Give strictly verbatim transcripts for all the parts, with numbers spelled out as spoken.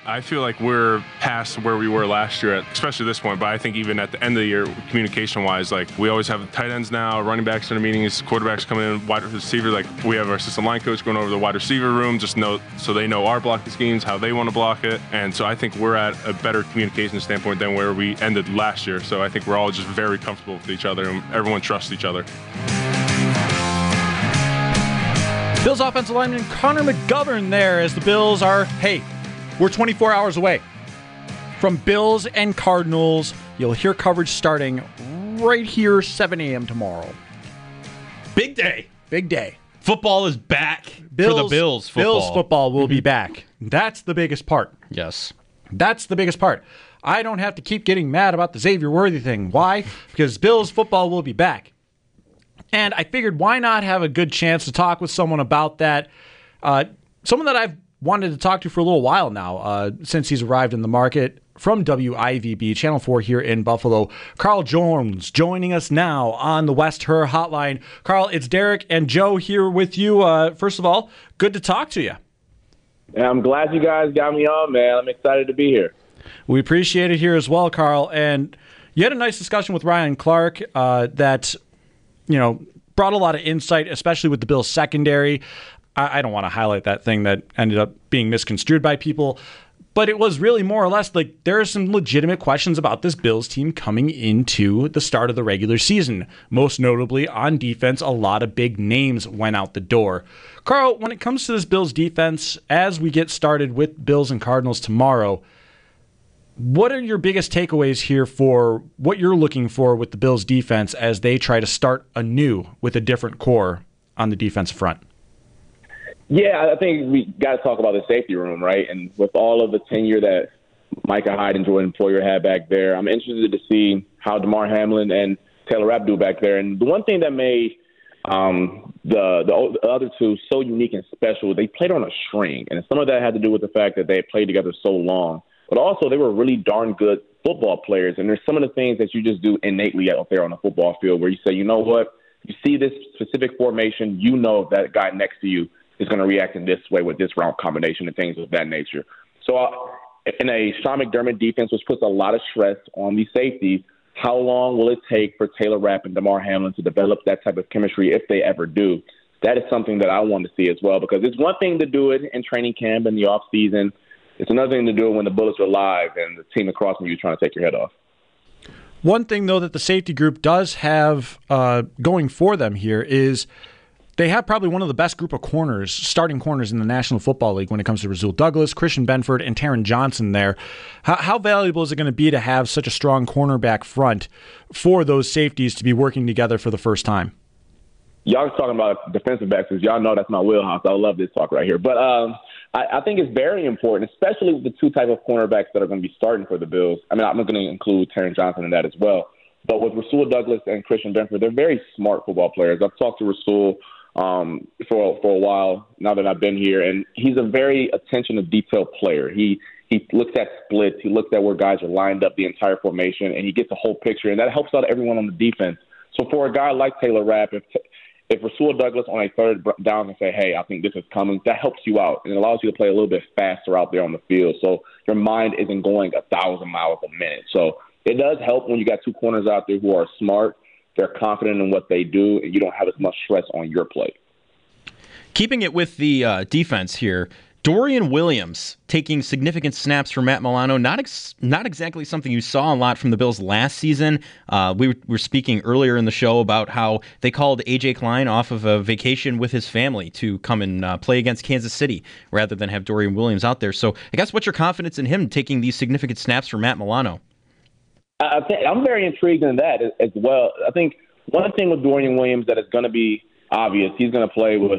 I feel like we're past where we were last year, at, especially this point, but I think even at the end of the year, communication-wise, like we always have tight ends now, running backs in the meetings, quarterbacks coming in, wide receiver, like we have our assistant line coach going over the wide receiver room, just know so they know our blocking schemes, how they want to block it, and so I think we're at a better communication standpoint than where we ended last year, so I think we're all just very comfortable with each other, and everyone trusts each other. Bills offensive lineman Connor McGovern there as the Bills are, hey, we're twenty-four hours away from Bills and Cardinals. You'll hear coverage starting right here, seven a.m. tomorrow. Big day. Big day. Football is back Bills, for the Bills football. Bills football will be back. That's the biggest part. Yes. That's the biggest part. I don't have to keep getting mad about the Xavier Worthy thing. Why? Because Bills football will be back. And I figured why not have a good chance to talk with someone about that. Uh, someone that I've wanted to talk to for a little while now, uh, since he's arrived in the market from W I V B, Channel four here in Buffalo. Carl Jones joining us now on the West Her Hotline. Carl, it's Derek and Joe here with you. Uh, first of all, good to talk to you. Yeah, I'm glad you guys got me on, man. I'm excited to be here. We appreciate it here as well, Carl. And you had a nice discussion with Ryan Clark uh, that, you know, brought a lot of insight, especially with the Bills secondary. I don't want to highlight that thing that ended up being misconstrued by people, but it was really more or less like there are some legitimate questions about this Bills team coming into the start of the regular season. Most notably on defense, a lot of big names went out the door. Carl, when it comes to this Bills defense, as we get started with Bills and Cardinals tomorrow, what are your biggest takeaways here for what you're looking for with the Bills defense as they try to start anew with a different core on the defense front? Yeah, I think we got to talk about the safety room, right? And with all of the tenure that Micah Hyde and Jordan Poyer had back there, I'm interested to see how Damar Hamlin and Taylor Rapp do back there. And the one thing that made um, the, the the other two so unique and special, they played on a string. And some of that had to do with the fact that they had played together so long. But also they were really darn good football players. And there's some of the things that you just do innately out there on the football field where you say, you know what, you see this specific formation, you know that guy next to you is going to react in this way with this route combination and things of that nature. So uh, in a Sean McDermott defense, which puts a lot of stress on these safeties, how long will it take for Taylor Rapp and Damar Hamlin to develop that type of chemistry if they ever do? That is something that I want to see as well, because it's one thing to do it in training camp in the off season. It's another thing to do it when the bullets are live and the team across from you is trying to take your head off. One thing, though, that the safety group does have uh, going for them here is they have probably one of the best group of corners, starting corners in the National Football League when it comes to Rasul Douglas, Christian Benford, and Taron Johnson there. How, how valuable is it going to be to have such a strong cornerback front for those safeties to be working together for the first time? Y'all talking about defensive backs, because y'all know that's my wheelhouse. I love this talk right here. But um, I, I think it's very important, especially with the two type of cornerbacks that are going to be starting for the Bills. I mean, I'm going to include Taron Johnson in that as well. But with Rasul Douglas and Christian Benford, they're very smart football players. I've talked to Rasul um, for for a while now that I've been here, and he's a very attention to detail player. He he looks at splits, he looks at where guys are lined up the entire formation, and he gets a whole picture, and that helps out everyone on the defense. So for a guy like Taylor Rapp, if if Rasul Douglas on a third down can say, hey, I think this is coming, that helps you out, and it allows you to play a little bit faster out there on the field, so your mind isn't going a thousand miles a minute. So it does help when you got two corners out there who are smart, they're confident in what they do, and you don't have as much stress on your play. Keeping it with the uh, defense here, Dorian Williams taking significant snaps for Matt Milano, not ex- not exactly something you saw a lot from the Bills last season. Uh, we were, were speaking earlier in the show about how they called A J Klein off of a vacation with his family to come and uh, play against Kansas City rather than have Dorian Williams out there. So I guess what's your confidence in him taking these significant snaps for Matt Milano? I think I'm very intrigued in that as well. I think one thing with Dorian Williams that is going to be obvious, he's going to play with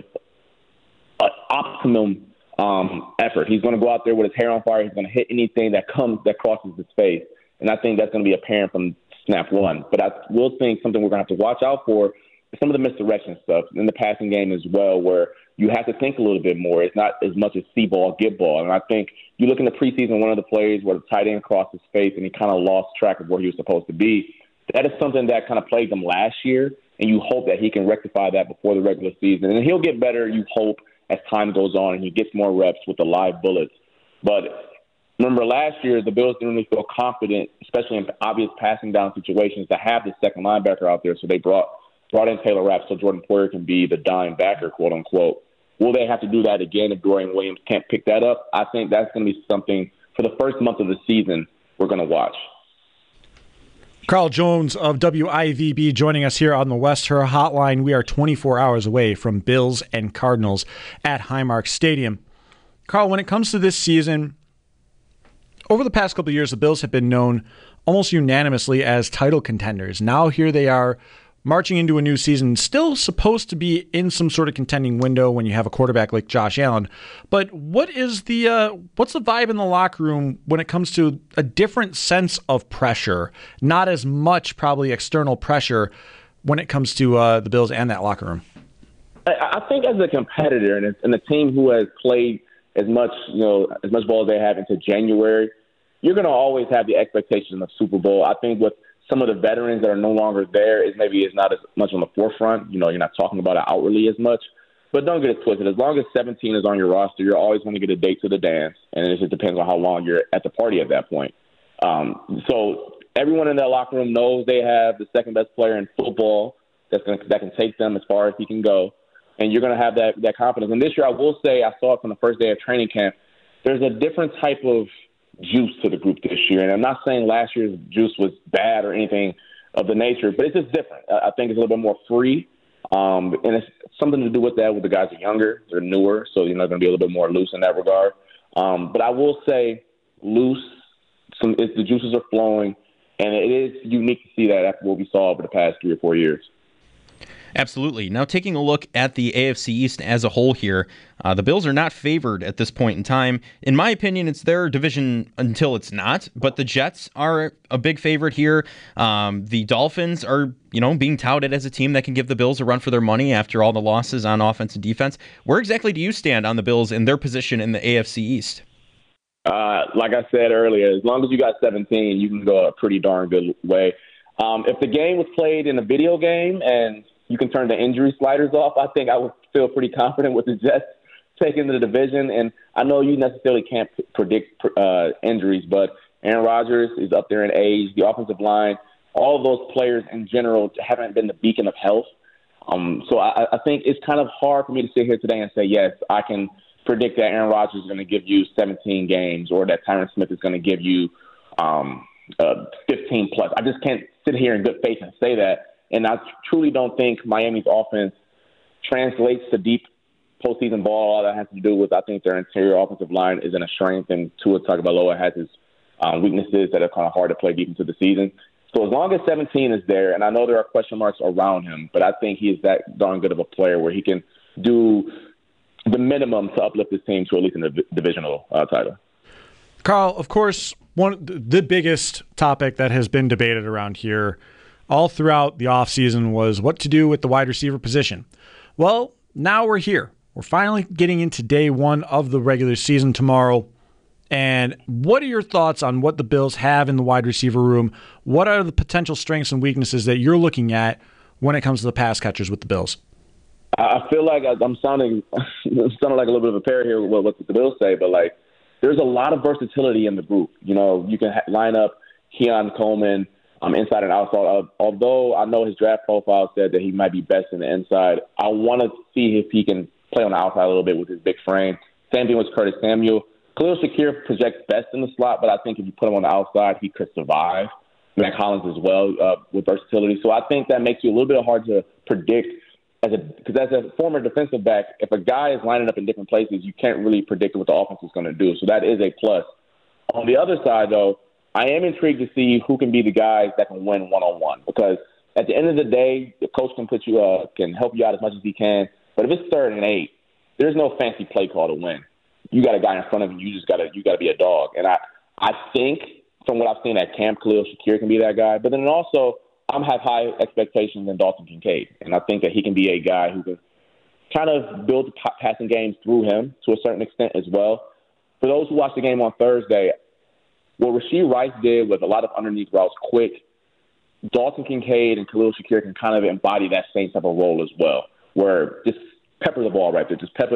an optimum um, effort. He's going to go out there with his hair on fire. He's going to hit anything that comes that crosses his face, and I think that's going to be apparent from snap one. But I will think something we're going to have to watch out for is some of the misdirection stuff in the passing game as well, where you have to think a little bit more. It's not as much as see ball, get ball. And I think you look in the preseason, one of the plays where the tight end crossed his face and he kind of lost track of where he was supposed to be. That is something that kind of plagued him last year, and you hope that he can rectify that before the regular season. And he'll get better, you hope, as time goes on and he gets more reps with the live bullets. But remember last year, the Bills didn't really feel confident, especially in obvious passing down situations, to have the second linebacker out there. So they brought brought in Taylor Rapp so Jordan Poyer can be the dime backer, quote unquote. Will they have to do that again if Dorian Williams can't pick that up? I think that's going to be something for the first month of the season we're going to watch. Carl Jones of W I V B joining us here on the West Her Hotline. We are twenty-four hours away from Bills and Cardinals at Highmark Stadium. Carl, when it comes to this season, over the past couple of years, the Bills have been known almost unanimously as title contenders. Now here they are marching into a new season, still supposed to be in some sort of contending window when you have a quarterback like Josh Allen. But what is the uh, what's the vibe in the locker room when it comes to a different sense of pressure? Not as much probably external pressure when it comes to uh, the Bills and that locker room. I think as a competitor and a, and a team who has played as much, you know, as much ball as they have into January, you're going to always have the expectation of Super Bowl. I think with some of the veterans that are no longer there is maybe is not as much on the forefront. You know, you're not talking about it outwardly as much. But don't get it twisted. As long as seventeen is on your roster, you're always going to get a date to the dance, and it just depends on how long you're at the party at that point. Um, so everyone in that locker room knows they have the second best player in football that's going that can take them as far as he can go, and you're going to have that that confidence. And this year, I will say, I saw it from the first day of training camp. There's a different type of juice to the group this year. And I'm not saying last year's juice was bad or anything of the nature, but it's just different. I think it's a little bit more free. Um, and it's something to do with that with the guys who are younger, they're newer, so you're not going to be a little bit more loose in that regard. Um, but I will say loose, some it's, the juices are flowing, and it is unique to see that after what we saw over the past three or four years. Absolutely. Now, taking a look at the A F C East as a whole here, uh, the Bills are not favored at this point in time. In my opinion, it's their division until it's not, but the Jets are a big favorite here. Um, the Dolphins are, you know, being touted as a team that can give the Bills a run for their money after all the losses on offense and defense. Where exactly do you stand on the Bills and their position in the A F C East? Uh, like I said earlier, as long as you got seventeen, you can go a pretty darn good way. Um, if the game was played in a video game and you can turn the injury sliders off, I think I would feel pretty confident with the Jets taking the division. And I know you necessarily can't p- predict uh, injuries, but Aaron Rodgers is up there in age. The offensive line, all of those players in general haven't been the beacon of health. Um, so I, I think it's kind of hard for me to sit here today and say, yes, I can predict that Aaron Rodgers is going to give you seventeen games or that Tyron Smith is going to give you um, uh, fifteen plus. I just can't sit here in good faith and say that. And I truly don't think Miami's offense translates to deep postseason ball. All that has to do with, I think, their interior offensive line is in a strength, and Tua Tagovailoa has his um, weaknesses that are kind of hard to play deep into the season. So as long as seventeen is there, and I know there are question marks around him, but I think he is that darn good of a player where he can do the minimum to uplift his team to at least a div- divisional uh, title. Carl, of course, one the biggest topic that has been debated around here all throughout the offseason was what to do with the wide receiver position. Well, now we're here. We're finally getting into day one of the regular season tomorrow. And what are your thoughts on what the Bills have in the wide receiver room? What are the potential strengths and weaknesses that you're looking at when it comes to the pass catchers with the Bills? I feel like I'm sounding, I'm sounding like a little bit of a pair here with what the Bills say, but like there's a lot of versatility in the group. You know, you can ha- line up Keon Coleman, Um, inside and outside. Uh, although I know his draft profile said that he might be best in the inside, I want to see if he can play on the outside a little bit with his big frame. Same thing with Curtis Samuel. Khalil Shakir projects best in the slot, but I think if you put him on the outside, he could survive. Mac Hollins as well uh, with versatility. So I think that makes you a little bit hard to predict. As a Because as a former defensive back, if a guy is lining up in different places, you can't really predict what the offense is going to do. So that is a plus. On the other side, though, I am intrigued to see who can be the guys that can win one-on-one, because at the end of the day, the coach can put you, uh, can help you out as much as he can. But if it's third and eight, there's no fancy play call to win. You got a guy in front of you. You just got to, you got to be a dog. And I, I think from what I've seen at camp, Khalil Shakir can be that guy. But then also, I have high expectations in Dalton Kincaid, and I think that he can be a guy who can kind of build passing games through him to a certain extent as well. For those who watched the game on Thursday, what Rashee Rice did with a lot of underneath routes quick, Dalton Kincaid and Khalil Shakir can kind of embody that same type of role as well, where just pepper the ball right there. Just pepper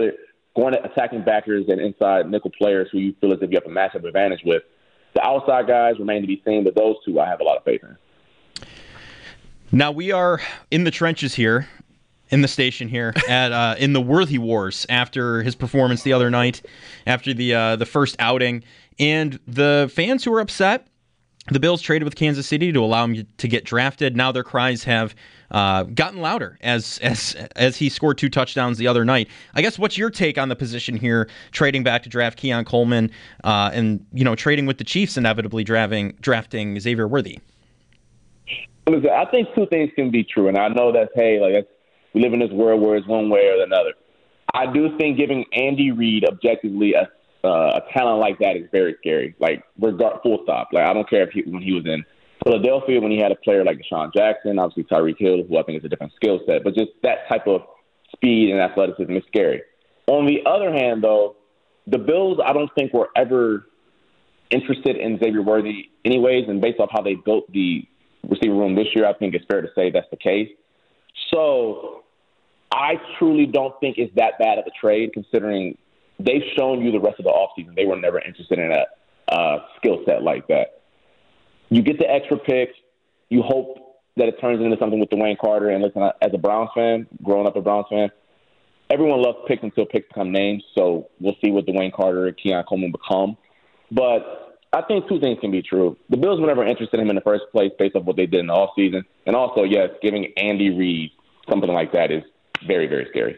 going at attacking backers and inside nickel players who you feel as if you have a matchup advantage with. The outside guys remain to be seen, but those two I have a lot of faith in. Now we are in the trenches here, in the station here, at uh, in the Worthy Wars after his performance the other night, after the uh, the first outing, and the fans who were upset. The Bills traded with Kansas City to allow him to get drafted. Now their cries have uh, gotten louder as as as he scored two touchdowns the other night. I guess what's your take on the position here, trading back to draft Keon Coleman, uh, and you know trading with the Chiefs, inevitably drafting drafting Xavier Worthy? Listen, I think two things can be true, and I know that hey, like that's, we live in this world where it's one way or another. I do think giving Andy Reid objectively a Uh, a talent like that is very scary. Like, regard, full stop. Like, I don't care if he, when he was in Philadelphia, when he had a player like Deshaun Jackson, obviously Tyreek Hill, who I think is a different skill set, but just that type of speed and athleticism is scary. On the other hand, though, the Bills, I don't think were ever interested in Xavier Worthy anyways, and based off how they built the receiver room this year, I think it's fair to say that's the case. So I truly don't think it's that bad of a trade, considering they've shown you the rest of the offseason they were never interested in a uh, skill set like that. You get the extra picks. You hope that it turns into something with Dwayne Carter. And listen, as a Browns fan, growing up a Browns fan, everyone loves picks until picks become names. So we'll see what Dwayne Carter and Keon Coleman become. But I think two things can be true. The Bills were never interested in him in the first place based off what they did in the offseason. And also, yes, giving Andy Reid something like that is very, very scary.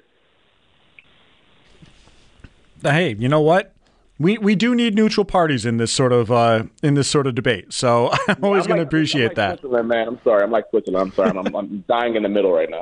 Hey, you know what? We we do need neutral parties in this sort of uh, in this sort of debate. So I'm always going like, to appreciate I'm like that. Switzerland, man. I'm sorry. I'm like Switzerland. I'm sorry. I'm, I'm dying in the middle right now.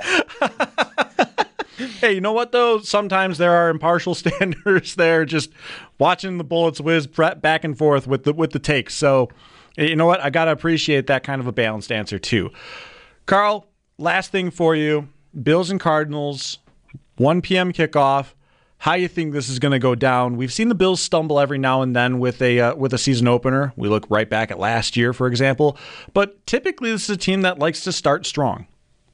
Hey, you know what though? Sometimes there are impartial standards there, just watching the bullets whiz back and forth with the with the takes. So you know what? I got to appreciate that kind of a balanced answer too. Carl, last thing for you: Bills and Cardinals, one p.m. kickoff. How you think this is going to go down? We've seen the Bills stumble every now and then with a uh, with a season opener. We look right back at last year, for example. But typically, this is a team that likes to start strong.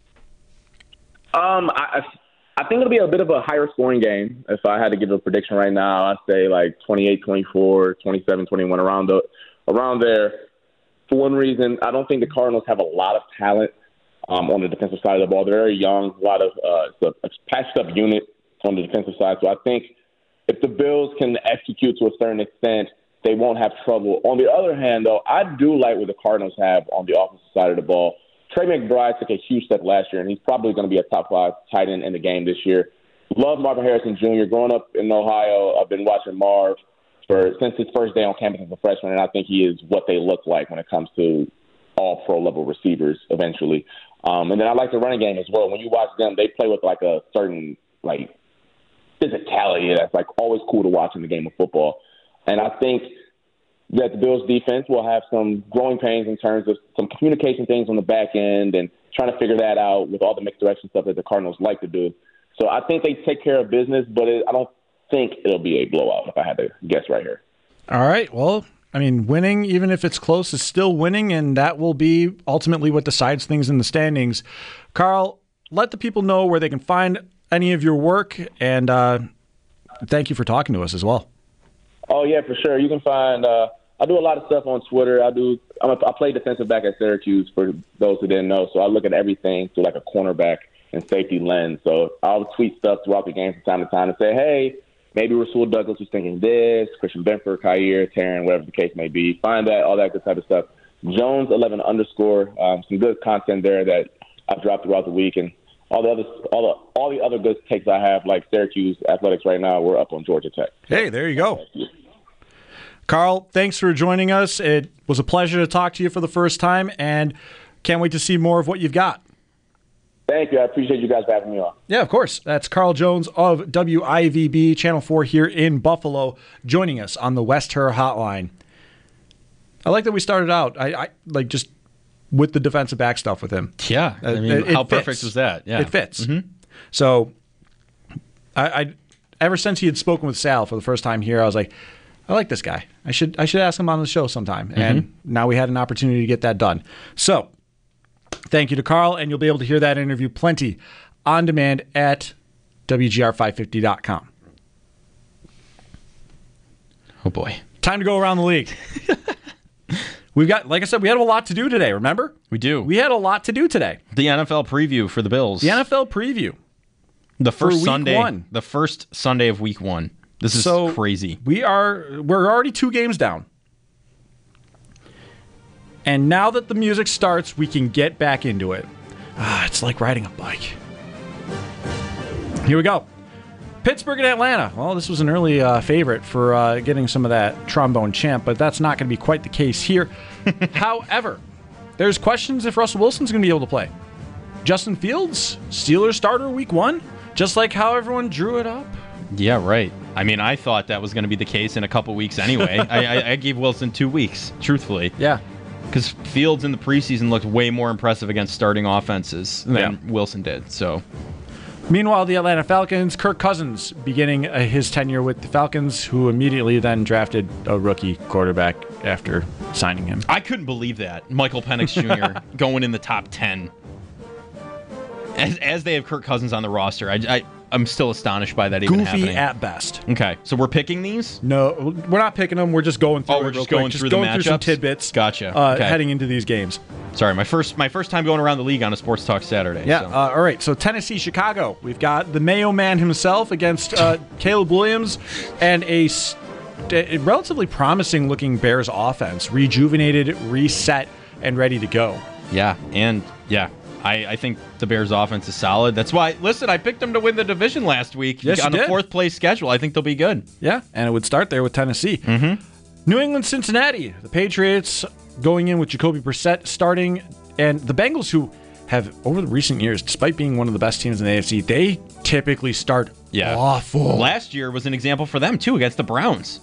Um, I, I think it'll be a bit of a higher scoring game. If I had to give a prediction right now, I'd say like twenty-eight twenty-four, twenty-seven twenty-one, around the around there. For one reason, I don't think the Cardinals have a lot of talent um, on the defensive side of the ball. They're very young, a lot of uh, it's a, a patched up unit on the defensive side. So I think if the Bills can execute to a certain extent, they won't have trouble. On the other hand, though, I do like what the Cardinals have on the offensive side of the ball. Trey McBride took a huge step last year, and he's probably going to be a top five tight end in the game this year. Love Marvin Harrison Junior Growing up in Ohio, I've been watching Marv for since his first day on campus as a freshman, and I think he is what they look like when it comes to all pro level receivers eventually. Um, and then I like the running game as well. When you watch them, they play with like a certain like physicality that's like always cool to watch in the game of football. And I think that the Bills defense will have some growing pains in terms of some communication things on the back end and trying to figure that out with all the mixed direction stuff that the Cardinals like to do. So I think they take care of business, but it, I don't think it'll be a blowout if I had to guess right here. All right. Well, I mean, winning, even if it's close, is still winning, and that will be ultimately what decides things in the standings. Carl, let the people know where they can find any of your work, and uh, thank you for talking to us as well. Oh yeah, for sure. You can find. Uh, I do a lot of stuff on Twitter. I do. I'm a, I play defensive back at Syracuse. For those who didn't know, so I look at everything through like a cornerback and safety lens. So I'll tweet stuff throughout the game from time to time and say, hey, maybe Rasul Douglas was thinking this, Christian Benford, Kyer, Taryn, whatever the case may be. Find that, all that good type of stuff. Jones eleven underscore. Um, some good content there that I've dropped throughout the week, and all the other all the all the other good takes I have, like Syracuse athletics right now, we're up on Georgia Tech. Hey, there you go. Carl, thanks for joining us. It was a pleasure to talk to you for the first time, and can't wait to see more of what you've got. Thank you. I appreciate you guys for having me on. Yeah, of course. That's Carl Jones of W I V B, Channel four here in Buffalo, joining us on the West Her Hotline. I like that we started out, I, I like just with the defensive back stuff with him. Yeah. I mean, it, it how fits. perfect was that? Yeah. It fits. Mm-hmm. So I, I, ever since he had spoken with Sal for the first time here, I was like, I like this guy. I should I should ask him on the show sometime. Mm-hmm. And now we had an opportunity to get that done. So thank you to Carl, and you'll be able to hear that interview plenty on demand at W G R five fifty dot com. Oh, boy. Time to go around the league. We've got, like I said, we had a lot to do today, remember? We do. We had a lot to do today. The N F L preview for the Bills. The N F L preview. The first week Sunday. one. The first Sunday of week one. This is So crazy. We are, we're already two games down. And now that the music starts, we can get back into it. Ah, it's like riding a bike. Here we go. Pittsburgh and Atlanta. Well, this was an early uh, favorite for uh, getting some of that trombone champ, but that's not going to be quite the case here. However, there's questions if Russell Wilson's going to be able to play. Justin Fields, Steelers starter week one, just like how everyone drew it up. Yeah, right. I mean, I thought that was going to be the case in a couple weeks anyway. I, I, I gave Wilson two weeks, truthfully. Yeah. Because Fields in the preseason looked way more impressive against starting offenses than Yeah. Wilson did. So, Meanwhile, the Atlanta Falcons, Kirk Cousins beginning uh, his tenure with the Falcons, who immediately then drafted a rookie quarterback after signing him. I couldn't believe that. Michael Penix Junior going in the top ten. As, as they have Kirk Cousins on the roster, I, I, I'm still astonished by that even Goofy happening. at best. Okay, so we're picking these? No, we're not picking them. We're just going through Oh, it we're real just quick. going just through the going through some matchups? tidbits. Gotcha. Uh, Okay. Heading into these games. Sorry, my first my first time going around the league on a Sports Talk Saturday. Yeah. so. Uh, all right. So Tennessee, Chicago. We've got the Mayo Man himself against uh, Caleb Williams, and a, st- a relatively promising-looking Bears offense, rejuvenated, reset, and ready to go. Yeah, and yeah, I, I think the Bears' offense is solid. That's why, listen, I picked them to win the division last week Yes, on you a did. fourth place schedule. I think they'll be good. Yeah, and it would start there with Tennessee. Mm-hmm. New England, Cincinnati. The Patriots going in with Jacoby Brissett starting, and the Bengals, who have over the recent years, despite being one of the best teams in the A F C, they typically start Yeah. awful. Last year was an example for them too against the Browns.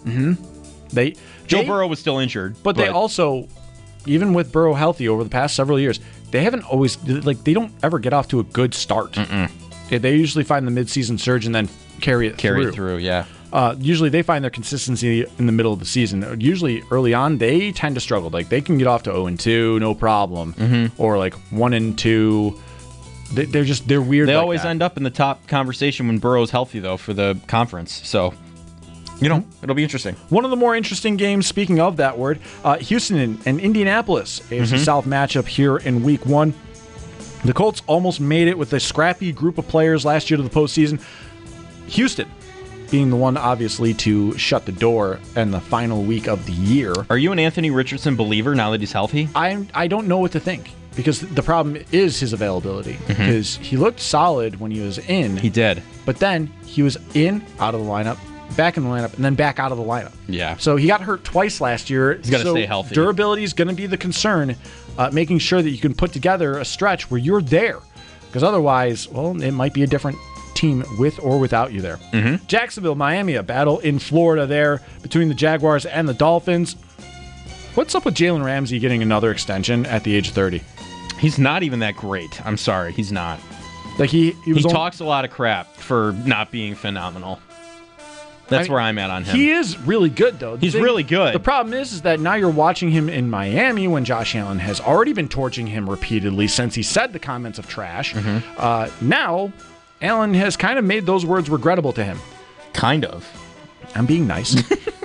They Joe they- Burrow was still injured, but they also, even with Burrow healthy over the past several years, they haven't always like they don't ever get off to a good start. Yeah, they usually find the midseason surge and then carry it carry through. it through. Yeah, Uh, usually they find their consistency in the middle of the season. Usually early on they tend to struggle. Like they can get off to oh and two, no problem, Mm-hmm. or like one and two. They, they're just they're weird. they like always that. end up in the top conversation when Burrow's healthy though for the conference. So, you know, it'll be interesting. One of the more interesting games, speaking of that word, uh, Houston and, and Indianapolis, A F C Mm-hmm. South matchup here in week one. The Colts almost made it with a scrappy group of players last year to the postseason. Houston being the one, obviously, to shut the door in the final week of the year. Are you an Anthony Richardson believer now that he's healthy? I I don't know what to think because the problem is his availability. Because he looked solid when he was in, Mm-hmm. He did. but then he was in, out of the lineup, back in the lineup, and then back out of the lineup. Yeah. So he got hurt twice last year. He's gotta so stay healthy. Durability is going to be the concern, uh, making sure that you can put together a stretch where you're there. Because otherwise, well, it might be a different team with or without you there. Mm-hmm. Jacksonville, Miami, a battle in Florida there between the Jaguars and the Dolphins. What's up with Jalen Ramsey getting another extension at the age of thirty? He's not even that great. I'm sorry, he's not. Like he, he He was on- talks a lot of crap for not being phenomenal. That's I mean, where I'm at on him. He is really good, though. The He's really good. The problem is, is that now you're watching him in Miami when Josh Allen has already been torching him repeatedly since he said the comments of trash. Mm-hmm. Uh, now, Allen has kind of made those words regrettable to him. kind of. I'm being nice.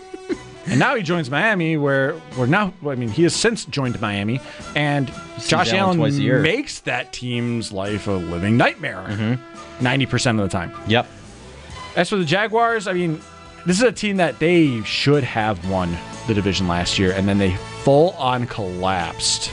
And now he joins Miami, where where now, I mean, he has since joined Miami, and Josh Allen Allen twice a year. makes that team's life a living nightmare ninety percent of the time. Yep. As for the Jaguars, I mean, this is a team that they should have won the division last year, and then they full on collapsed.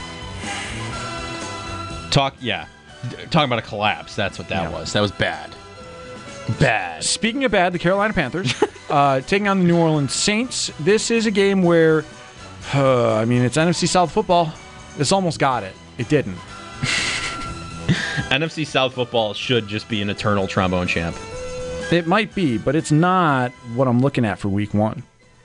Talk, yeah. Talking about a collapse. That's what that Yeah. was. That was bad. Bad. Speaking of bad, the Carolina Panthers uh, taking on the New Orleans Saints. This is a game where, uh, I mean, it's N F C South football. This almost got it. It didn't. N F C South football should just be an eternal trombone champ. It might be, but it's not what I'm looking at for week one.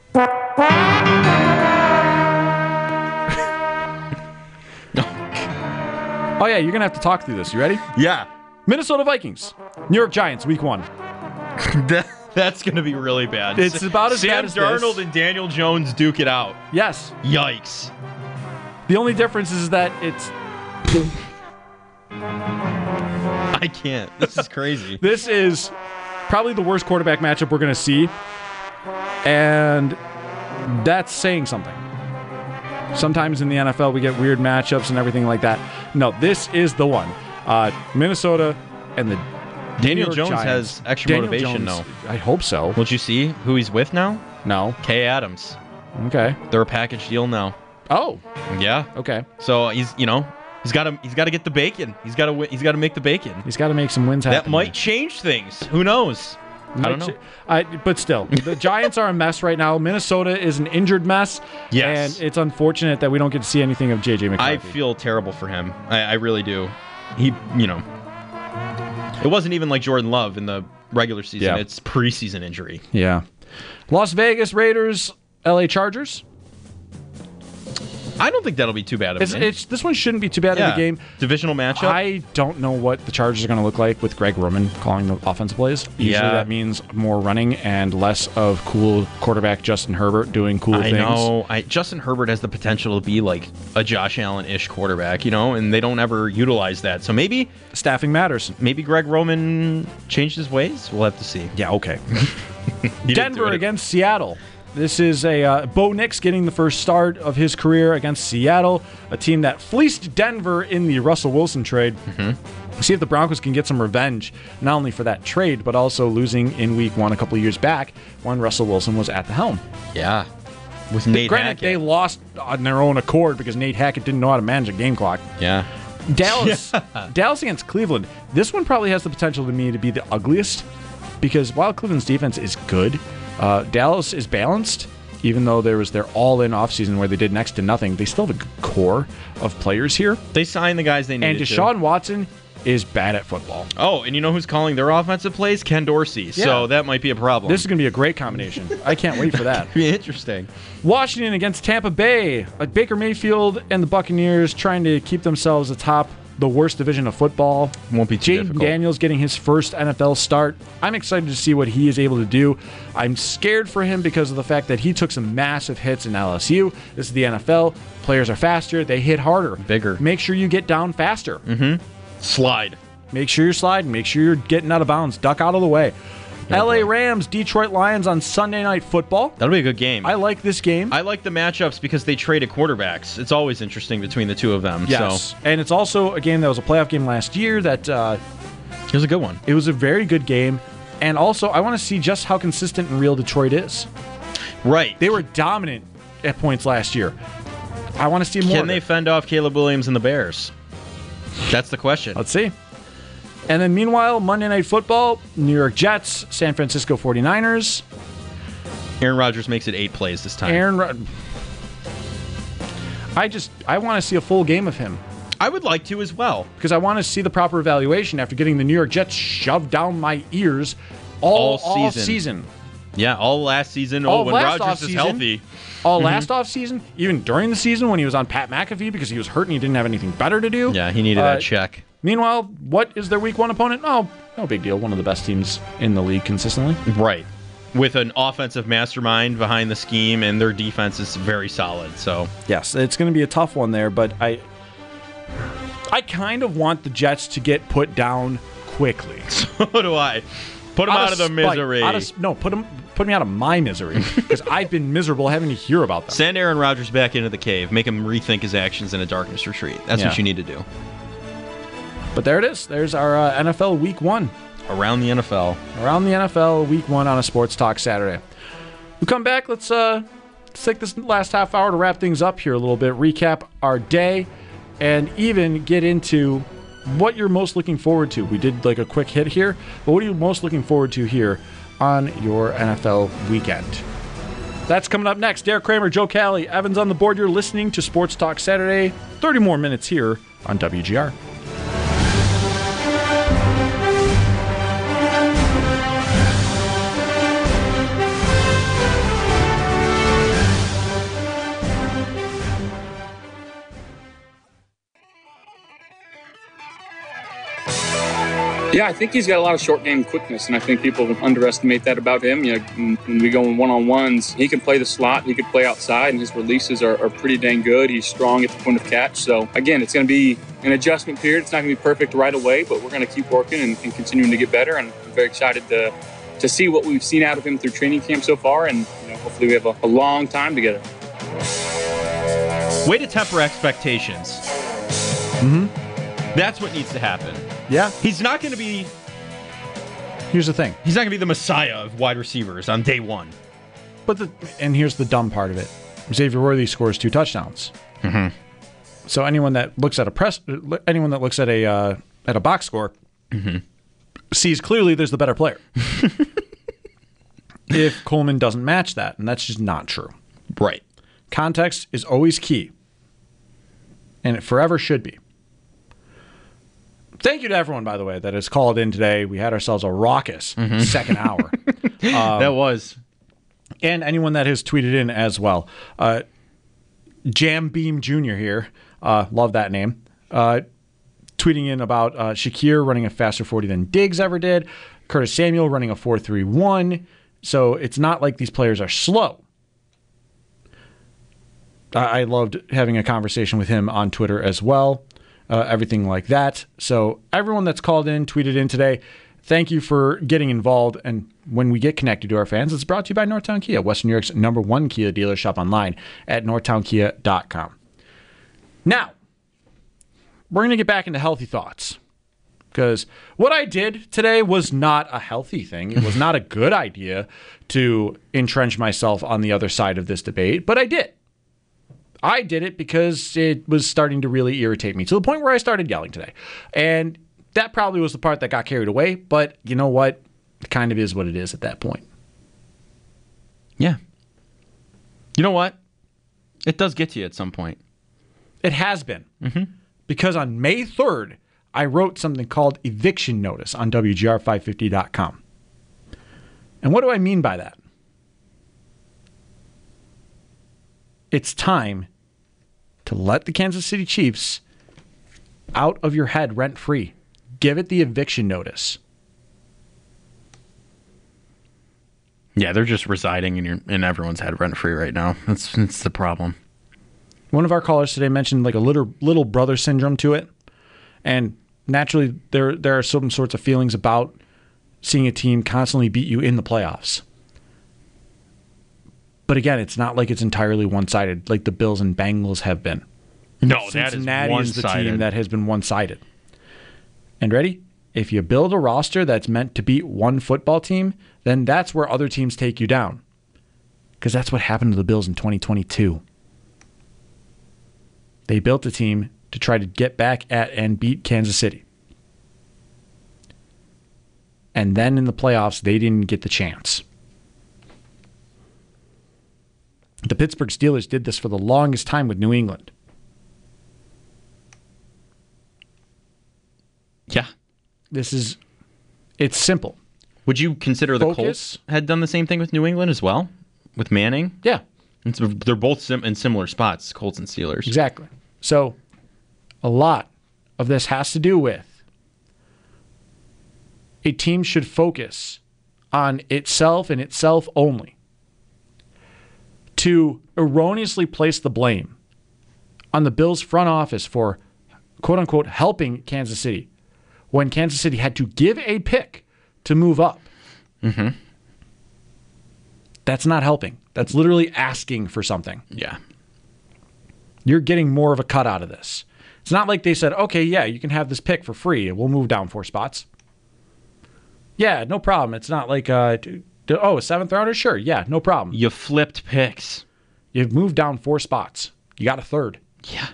Oh, yeah, you're going to have to talk through this. You ready? Yeah. Minnesota Vikings, New York Giants, week one. That, that's going to be really bad. It's about as Sam bad as this. Darnold and Daniel Jones duke it out. Yes. Yikes. The only difference is that it's I can't. This is crazy. this is probably the worst quarterback matchup we're going to see. And That's saying something. Sometimes in the N F L we get weird matchups and everything like that. No, this is the one. Uh, Minnesota and the Daniel New York Jones Giants. has extra Daniel motivation, Jones, though. I hope so. Won't you see who he's with now? No. Kay Adams. Okay. They're a package deal now. Oh. Yeah. Okay. So he's, you know, he's got to he's got to get the bacon. He's got to he's got to make the bacon. He's got to make some wins happen. That might change things. Who knows? I don't know. I, but still, the Giants are a mess right now. Minnesota is an injured mess. Yes. And it's unfortunate that we don't get to see anything of J J McCarthy. I feel terrible for him. I, I really do. He, you know, it wasn't even like Jordan Love in the regular season. Yeah. It's preseason injury. Yeah. Las Vegas Raiders, L A Chargers. I don't think that'll be too bad of a It's, game. it's, this one shouldn't be too bad yeah. of a game. Divisional matchup. I don't know what the Chargers are going to look like with Greg Roman calling the offensive plays. Usually Yeah. that means more running and less of cool quarterback Justin Herbert doing cool I things. know. I, Justin Herbert has the potential to be like a Josh Allen-ish quarterback, you know, and they don't ever utilize that. So maybe Staffing matters. maybe Greg Roman changed his ways. We'll have to see. Yeah, okay. He didn't do Denver it. against Seattle. This is a uh, Bo Nix getting the first start of his career against Seattle, a team that fleeced Denver in the Russell Wilson trade. Mm-hmm. See if the Broncos can get some revenge, not only for that trade, but also losing in week one a couple of years back when Russell Wilson was at the helm. Yeah. With Nate Granted, Hackett. they lost on their own accord because Nate Hackett didn't know how to manage a game clock. Yeah. Dallas, Dallas against Cleveland. This one probably has the potential to me to be the ugliest because while Cleveland's defense is good, uh, Dallas is balanced. Even though there was their all-in offseason where they did next to nothing, they still have a good core of players here. They signed the guys they needed And to. Deshaun Watson is bad at football. Oh, and you know who's calling their offensive plays? Ken Dorsey. Yeah. So that might be a problem. This is going to be a great combination. I can't wait for that. be interesting. Washington against Tampa Bay. Uh, Baker Mayfield and the Buccaneers trying to keep themselves atop the worst division of football. Won't be too Jaden difficult. Daniels getting his first N F L start. I'm excited to see what he is able to do. I'm scared for him because of the fact that he took some massive hits in L S U. This is the N F L. Players are faster. They hit harder. Bigger. Make sure you get down faster. Mm-hmm. Slide. Make sure you're sliding. Make sure you're getting out of bounds. Duck out of the way. L A Rams, Detroit Lions on Sunday Night Football. That'll be a good game. I like this game. I like the matchups because they traded quarterbacks. It's always interesting between the two of them. Yes. So And it's also a game that was a playoff game last year that uh, it was a good one. it was a very good game. And also, I want to see just how consistent and real Detroit is. Right. They were dominant at points last year. I want to see more. Can of they it. fend off Caleb Williams and the Bears? That's the question. Let's see. And then meanwhile, Monday Night Football, New York Jets, San Francisco forty-niners. Aaron Rodgers makes it eight plays this time. Aaron Rod- I just, I want to see a full game of him. I would like to as well. Because I want to see the proper evaluation after getting the New York Jets shoved down my ears all, All all season. season. Yeah, all last season. All oh, when last Rodgers is offseason. healthy. All last offseason, even during the season when he was on Pat McAfee because he was hurt and he didn't have anything better to do. Yeah, he needed Uh, that check. Meanwhile, what is their week one opponent? Oh, no big deal. One of the best teams in the league consistently. Right. With an offensive mastermind behind the scheme, and their defense is very solid. So Yes, it's going to be a tough one there, but I I kind of want the Jets to get put down quickly. so do I. Put them out, of the spite, misery. out of- no, put them put me out of my misery because I've been miserable having to hear about them. Send Aaron Rodgers back into the cave. Make him rethink his actions in a darkness retreat. That's Yeah. what you need to do. But there it is. There's our uh, N F L Week One. Around the N F L. Around the N F L Week One on a Sports Talk Saturday. We come back. Let's uh, let's take this last half hour to wrap things up here a little bit. Recap our day, and even get into what you're most looking forward to. We did like a quick hit here, but what are you most looking forward to here on your N F L weekend? That's coming up next. Derek Kramer, Joe Cali, Evans on the board. You're listening to Sports Talk Saturday. thirty more minutes here on W G R. Yeah, I think he's got a lot of short game quickness, and I think people underestimate that about him. You know, when we go in one-on-ones, he can play the slot, he can play outside, and his releases are, are pretty dang good. He's strong at the point of catch. So, again, it's going to be an adjustment period. It's not going to be perfect right away, but we're going to keep working and, and continuing to get better, and I'm very excited to to see what we've seen out of him through training camp so far, and you know, hopefully we have a, a long time together. Way to temper expectations. Mm-hmm. That's what needs to happen. Yeah. He's not going to be. Here's the thing. He's not going to be the messiah of wide receivers on day one. But the and here's the dumb part of it. Xavier Worthy scores two touchdowns. Mm-hmm. So anyone that looks at a press, anyone that looks at a uh, at a box score, mm-hmm. sees clearly there's the better player. If Coleman doesn't match that, and that's just not true. Right. Context is always key, and it forever should be. Thank you to everyone, by the way, that has called in today. We had ourselves a raucous mm-hmm. second hour. um, that was. And anyone that has tweeted in as well. Uh, Jam Beam Junior here, uh, love that name, uh, tweeting in about uh, Shakir running a faster forty than Diggs ever did, Curtis Samuel running a four three one. So it's not like these players are slow. I, I loved having a conversation with him on Twitter as well. Uh, everything like that. So everyone that's called in, tweeted in today, thank you for getting involved. And when we get connected to our fans, it's brought to you by Northtown Kia, Western New York's number one Kia dealer. Shop online at northtown kia dot com. Now, we're going to get back into healthy thoughts. Because what I did today was not a healthy thing. It was not a good idea to entrench myself on the other side of this debate, but I did. I did it because it was starting to really irritate me to the point where I started yelling today. And that probably was the part that got carried away, but you know what? It kind of is what it is at that point. Yeah. You know what? It does get to you at some point. It has been. Mm-hmm. Because on May third, I wrote something called Eviction Notice on W G R five fifty dot com. And what do I mean by that? It's time to let the Kansas City Chiefs out of your head rent-free. Give it the eviction notice. Yeah, they're just residing in your in everyone's head rent-free right now. That's that's the problem. One of our callers today mentioned like a little little brother syndrome to it. And naturally, there there are some sorts of feelings about seeing a team constantly beat you in the playoffs. But again, it's not like it's entirely one-sided like the Bills and Bengals have been. No, that is Cincinnati is the one-sided. team that has been one-sided. And ready? If you build a roster that's meant to beat one football team, then that's where other teams take you down. Because that's what happened to the Bills in twenty twenty-two. They built a team to try to get back at and beat Kansas City. And then in the playoffs, they didn't get the chance. The Pittsburgh Steelers did this for the longest time with New England. Yeah. This is, it's simple. Would you consider the Focus. Colts had done the same thing with New England as well? With Manning? Yeah. And so they're both sim- in similar spots, Colts and Steelers. Exactly. So a lot of this has to do with a team should focus on itself and itself only. To erroneously place the blame on the Bills front office for quote-unquote helping Kansas City when Kansas City had to give a pick to move up. Mm-hmm. That's not helping. That's literally asking for something. Yeah. You're getting more of a cut out of this. It's not like they said, okay, yeah, you can have this pick for free. We'll move down four spots. Yeah, no problem. It's not like, uh, oh, a seventh rounder? Sure, yeah, no problem. You flipped picks. You've moved down four spots. You got a third. Yeah.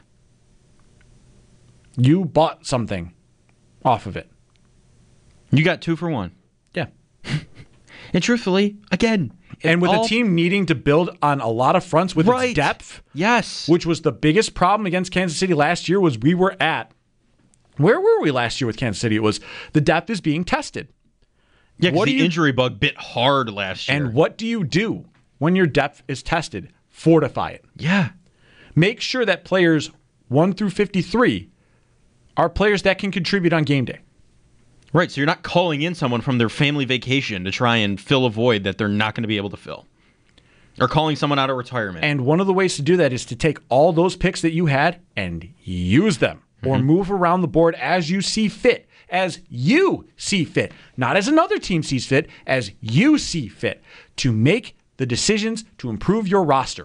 You bought something off of it. You got two for one. Yeah. And truthfully, again, And with all- a team needing to build on a lot of fronts with Right. its depth, Yes. which was the biggest problem against Kansas City last year, was we were at, where were we last year with Kansas City? It was the depth is being tested. Yeah, 'cause what the do you- injury bug bit hard last year. And what do you do when your depth is tested? Fortify it. Yeah. Make sure that players one through fifty-three are players that can contribute on game day. Right, so you're not calling in someone from their family vacation to try and fill a void that they're not going to be able to fill. Or calling someone out of retirement. And one of the ways to do that is to take all those picks that you had and use them or move around the board as you see fit as you see fit, not as another team sees fit, as you see fit, to make the decisions to improve your roster.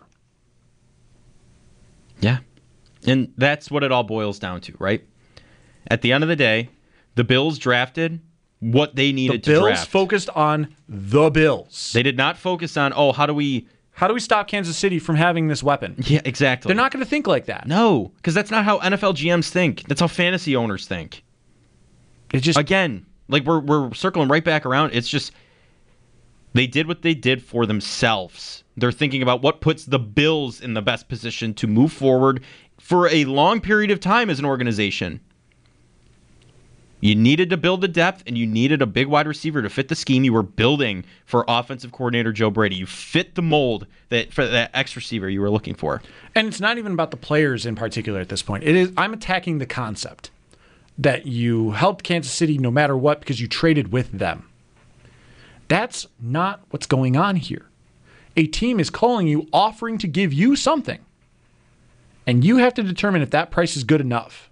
Yeah. And that's what it all boils down to, right? At the end of the day, the Bills drafted what they needed the Bills to draft. focused on the Bills. They did not focus on, oh, how do we... How do we stop Kansas City from having this weapon? Yeah, exactly. They're not going to think like that. No, because that's not how N F L G Ms think. That's how fantasy owners think. It just Again, like we're we're circling right back around. It's just they did what they did for themselves. They're thinking about what puts the Bills in the best position to move forward for a long period of time as an organization. You needed to build the depth, and you needed a big wide receiver to fit the scheme you were building for offensive coordinator Joe Brady. You fit the mold that for that X receiver you were looking for. And it's not even about the players in particular at this point. It is. I'm attacking the concept that you helped Kansas City no matter what because you traded with them. That's not what's going on here. A team is calling you, offering to give you something, and you have to determine if that price is good enough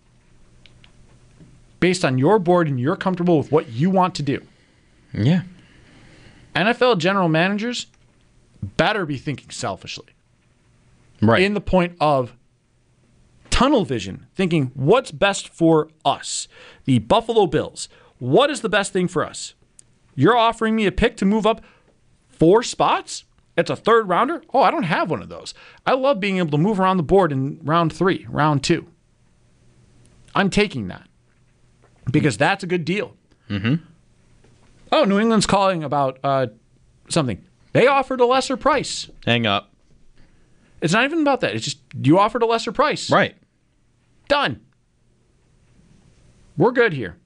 based on your board and you're comfortable with what you want to do. Yeah. N F L general managers better be thinking selfishly. Right. In the point of tunnel vision, thinking what's best for us. The Buffalo Bills, what is the best thing for us? You're offering me a pick to move up four spots? It's a third rounder? Oh, I don't have one of those. I love being able to move around the board in round three, round two. I'm taking that because that's a good deal. Mm-hmm. Oh, New England's calling about uh, something. They offered a lesser price. Hang up. It's not even about that. It's just you offered a lesser price. Right. Done. We're good here.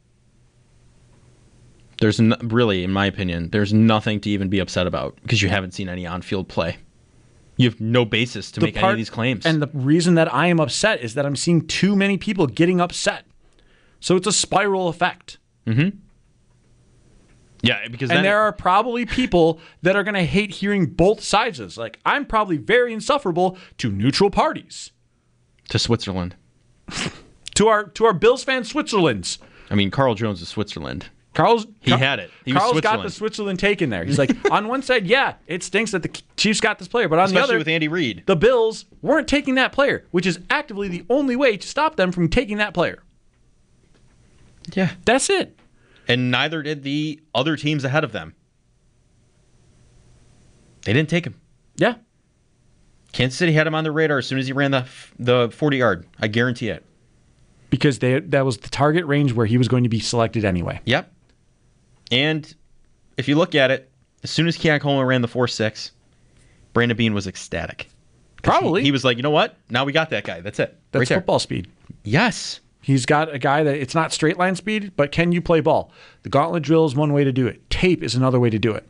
There's no, really, in my opinion, there's nothing to even be upset about because you haven't seen any on-field play. You have no basis to The make part- any of these claims. And the reason that I am upset is that I'm seeing too many people getting upset. So it's a spiral effect. Mm-hmm. Yeah, because then And there are probably people that are going to hate hearing both sides of this. Like, I'm probably very insufferable to neutral parties. to Switzerland. To our to our Bills fan Switzerlands. I mean, Carl Jones is Switzerland. Carl's He Car- had it. He was Carl's got Switzerland. the Switzerland take in there. He's like, on one side, yeah, it stinks that the Chiefs got this player, but on Especially the other, with Andy Reid. the Bills weren't taking that player, which is actively the only way to stop them from taking that player. Yeah. That's it. And neither did the other teams ahead of them. They didn't take him. Yeah. Kansas City had him on their radar as soon as he ran the the forty-yard. I guarantee it. Because they that was the target range where he was going to be selected anyway. Yep. And if you look at it, as soon as Keon Coleman ran the four six, Brandon Beane was ecstatic. 'Cause Probably. He, he was like, you know what? Now we got that guy. That's it. That's right there. football speed. Yes. He's got a guy that it's not straight line speed, but can you play ball? The gauntlet drill is one way to do it. Tape is another way to do it.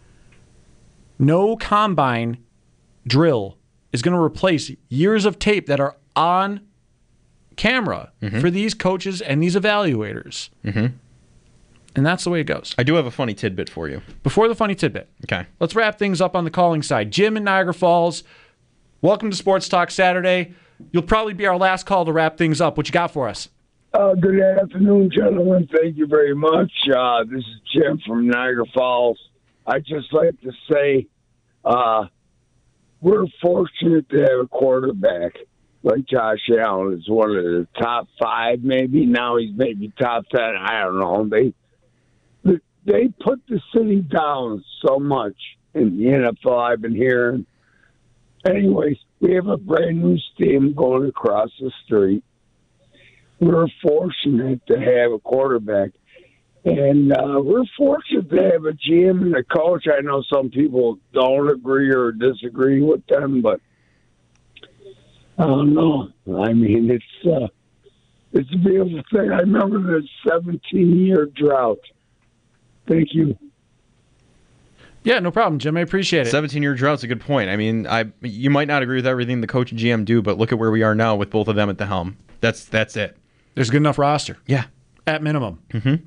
No combine drill is going to replace years of tape that are on camera Mm-hmm. for these coaches and these evaluators. Mm-hmm. And that's the way it goes. I do have a funny tidbit for you. Before the funny tidbit, Okay. let's wrap things up on the calling side. Jim in Niagara Falls, welcome to Sports Talk Saturday. You'll probably be our last call to wrap things up. What you got for us? Uh, good afternoon, gentlemen. Thank you very much. Uh, this is Jim from Niagara Falls. I'd just like to say uh, we're fortunate to have a quarterback like Josh Allen. Is one of the top five, maybe. Now he's maybe top ten. I don't know. They they put the city down so much in the N F L. I've been hearing. Anyways, we have a brand new stadium going across the street. We're fortunate to have a quarterback. And uh, we're fortunate to have a G M and a coach. I know some people don't agree or disagree with them, but I don't know. I mean, it's uh, it's a beautiful thing. I remember the seventeen-year drought. Thank you. Yeah, no problem, Jim. I appreciate it. seventeen-year drought's a good point. I mean, I you might not agree with everything the coach and G M do, but look at where we are now with both of them at the helm. That's that's it. There's a good enough roster. Yeah. At minimum. Mm-hmm.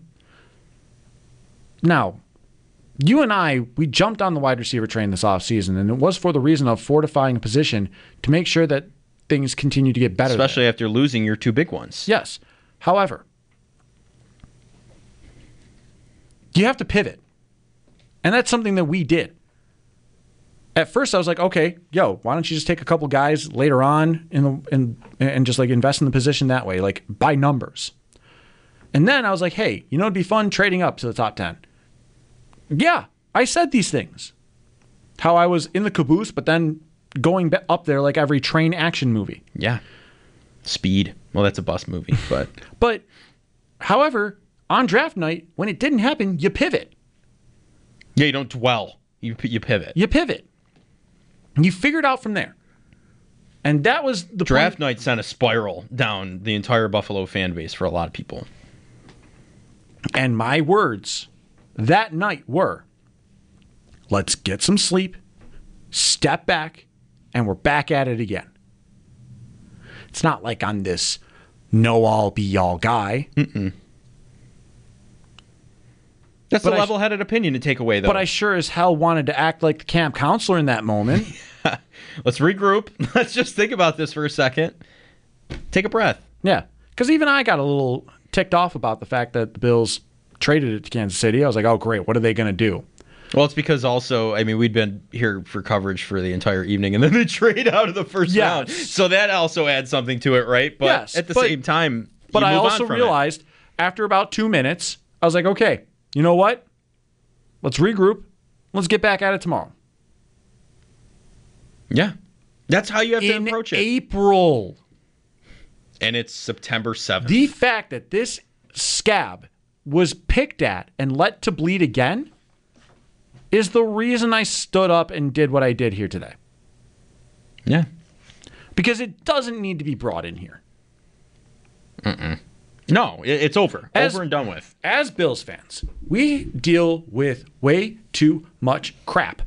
Now, you and I, we jumped on the wide receiver train this offseason, and it was for the reason of fortifying a position to make sure that things continue to get better. Especially there. after losing your two big ones. Yes. However, you have to pivot. And that's something that we did. At first, I was like, okay, yo, why don't you just take a couple guys later on in the in, and just like invest in the position that way, like by numbers. And then I was like, hey, you know, it'd be fun trading up to the top ten. Yeah, I said these things. How I was in the caboose, but then going up there like every train action movie. Yeah. Speed. Well, that's a bus movie, but. But, however, on draft night, when it didn't happen, you pivot. Yeah, you don't dwell. You you pivot. You pivot. And you figure it out from there. And that was the draft point. night sent a spiral down the entire Buffalo fan base for a lot of people. And my words that night were, let's get some sleep, step back, and we're back at it again. It's not like I'm this know-all, be-all guy. Mm-mm. That's But a I- level-headed opinion to take away, though. But I sure as hell wanted to act like the camp counselor in that moment. Let's regroup. Let's just think about this for a second. Take a breath. Yeah. Because even I got a little ticked off about the fact that the Bills traded it to Kansas City. I was like, oh, great. What are they going to do? Well, it's because also, I mean, we'd been here for coverage for the entire evening, and then they trade out of the first Yes. round. So that also adds something to it, right? But Yes, at the but- same time, But you I move on also from it. realized after about two minutes, I was like, okay, you know what? Let's regroup. Let's get back at it tomorrow. Yeah. That's how you have to In approach it. April. And it's September seventh. The fact that this scab was picked at and let to bleed again is the reason I stood up and did what I did here today. Yeah. Because it doesn't need to be brought in here. No, it- it's over. As- over and done with. As Bills fans, we deal with way too much crap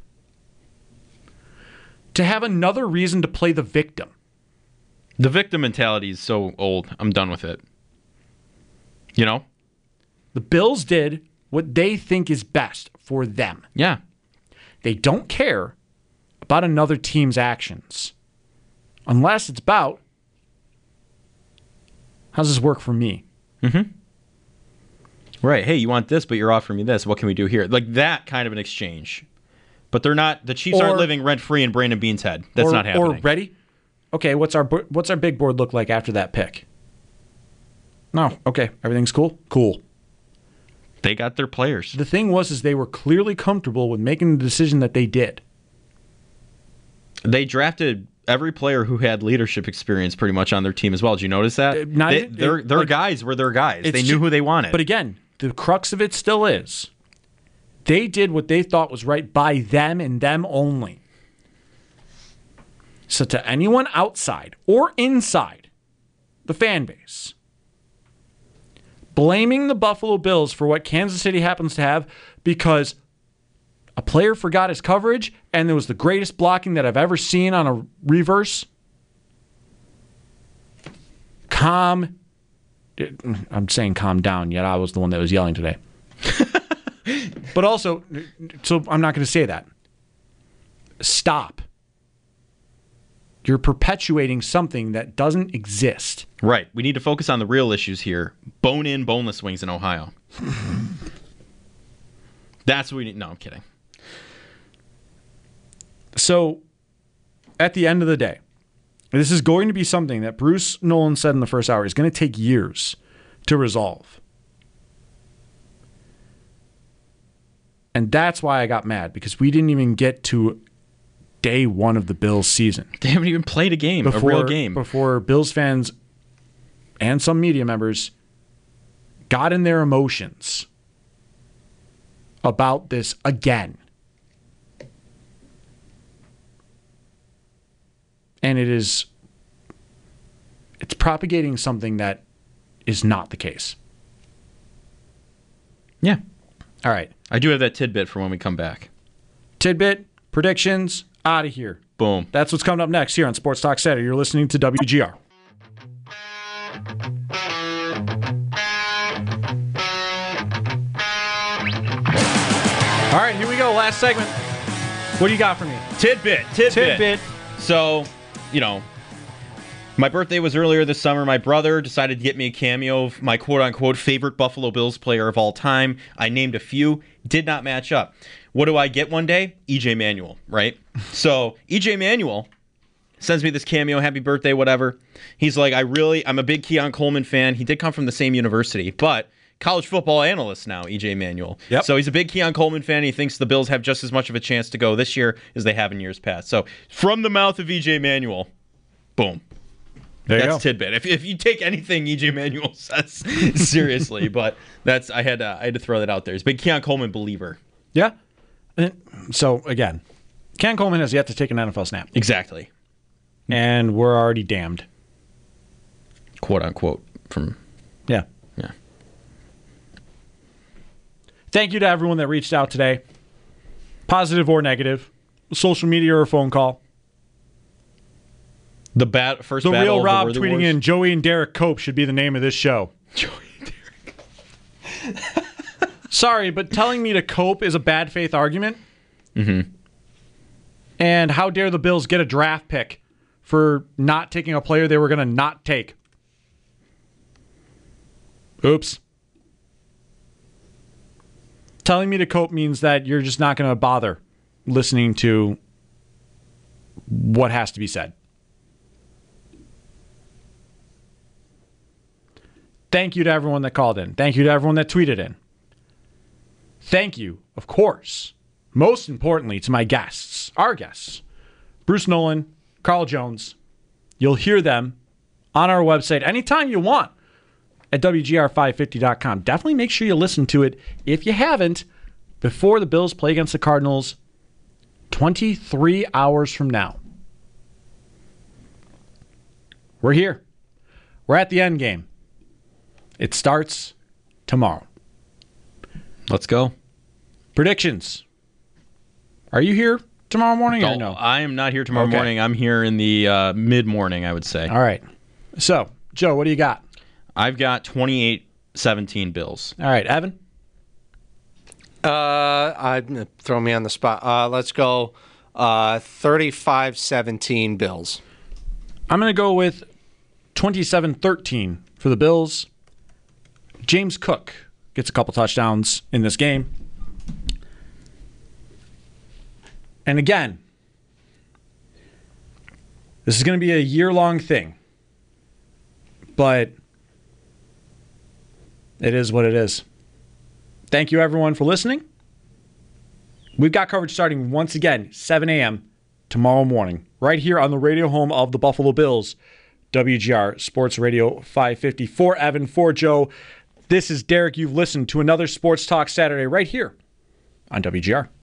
to have another reason to play the victim. The victim mentality is so old. I'm done with it. You know? The Bills did what they think is best for them. Yeah. They don't care about another team's actions unless it's about, how's this work for me? Right. Hey, you want this, but you're offering me this. What can we do here? Like that kind of an exchange. But they're not. The Chiefs Or- aren't living rent free in Brandon Beane's head. That's or, not happening. Or ready? Okay, what's our bo- what's our big board look like after that pick? No, okay, everything's cool. Cool. They got their players. The thing was, is they were clearly comfortable with making the decision that they did. They drafted every player who had leadership experience pretty much on their team as well. Did you notice that? Uh, not- they, their it- their like- guys were their guys. It's They knew ju- who they wanted. But again, the crux of it still is they did what they thought was right by them and them only. So to anyone outside or inside the fan base, blaming the Buffalo Bills for what Kansas City happens to have because a player forgot his coverage and there was the greatest blocking that I've ever seen on a reverse. Calm. I'm saying calm down, yet I was the one that was yelling today. But also, so I'm not going to say that. Stop. You're perpetuating something that doesn't exist. right. We need to focus on the real issues here. Bone in, boneless wings in Ohio. That's what we need. No, I'm kidding. So, at the end of the day, this is going to be something that Bruce Nolan said in the first hour is going to take years to resolve. And that's why I got mad, because we didn't even get to day one of the Bills season. They haven't even played a game, Before, a real game. Before Bills fans and some media members got in their emotions about this again. And it is, it's propagating something that is not the case. Yeah. All right. I do have that tidbit for when we come back. Tidbit, predictions, out of here. Boom. That's what's coming up next here on Sports Talk Saturday. You're listening to W G R. All right, here we go. Last segment. What do you got for me? Tidbit, tidbit. Tidbit. So, you know, My birthday was earlier this summer. My brother decided to get me a cameo of my quote-unquote favorite Buffalo Bills player of all time. I named a few. Did not match up. What do I get one day? E J Manuel, right? So E J Manuel sends me this cameo, happy birthday, whatever. He's like, I really, I'm a big Keon Coleman fan. He did come from the same university, but college football analyst now, E J Manuel. Yep. So he's a big Keon Coleman fan. He thinks the Bills have just as much of a chance to go this year as they have in years past. So from the mouth of E J Manuel, boom. There you That's go. tidbit. If if you take anything E J Manuel says seriously, but that's I had to, I had to throw that out there. He's a big Keon Coleman believer. Yeah. And so, again, Ken Coleman has yet to take an N F L snap. Exactly. And we're already damned. Quote unquote. From Yeah. yeah. Thank you to everyone that reached out today, positive or negative, social media or phone call. The bat first The battle real of Rob the tweeting Wars. in, Joey and Derek Cope should be the name of this show. Joey and Derek. Sorry, but telling me to cope is a bad faith argument. Mm-hmm. And how dare the Bills get a draft pick for not taking a player they were going to not take? Oops. Telling me to cope means that you're just not going to bother listening to what has to be said. Thank you to everyone that called in. Thank you to everyone that tweeted in. Thank you, of course, most importantly, to my guests, our guests, Bruce Nolan, Carl Jones. You'll hear them on our website anytime you want at W G R five fifty dot com. Definitely make sure you listen to it, if you haven't, before the Bills play against the Cardinals twenty-three hours from now. We're here. We're at the end game. It starts tomorrow. Let's go. Predictions. Are you here tomorrow morning or Oh, no? I am not here tomorrow Okay. morning. I'm here in the uh, mid-morning, I would say. All right. So, Joe, what do you got? I've got twenty-eight seventeen Bills. All right, Evan? Uh, I throw me on the spot. Uh, let's go uh, thirty-five seventeen Bills. I'm going to go with twenty-seven thirteen for the Bills. James Cook gets a couple touchdowns in this game. And again, this is going to be a year-long thing. But it is what it is. Thank you, everyone, for listening. We've got coverage starting once again, seven a.m. tomorrow morning, right here on the radio home of the Buffalo Bills, W G R Sports Radio five fifty. For Evan, for Joe, this is Derek. You've listened to another Sports Talk Saturday right here on W G R.